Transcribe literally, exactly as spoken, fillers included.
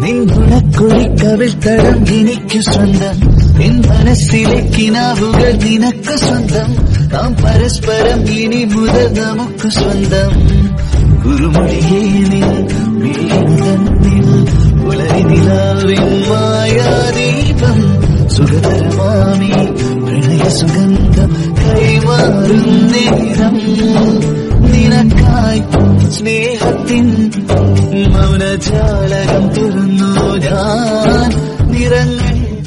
നിൻകുണക്കുഴിക്കവിൾ തടം എനിക്കു സ്വന്തം, നിൻ മനസ്സിലെ കിനാവുകൾ നിനക്ക് സ്വന്തം. നാം പരസ്പരം ഇനി മുതൽ നമുക്ക് സ്വന്തം. കുറുമൊഴിയേ നിൻ വീഴുതന്നിൽ പുലരി നിലാവിൻ മായാദീപം, സുഖതരമാമി പ്രണയ സുഗന്ധം കൈമാറും നേരം. നിനക്കായി സ്നേഹത്തിൻ മൗനജാലകം തുറന്നു ഞാൻ നിറഞ്ഞ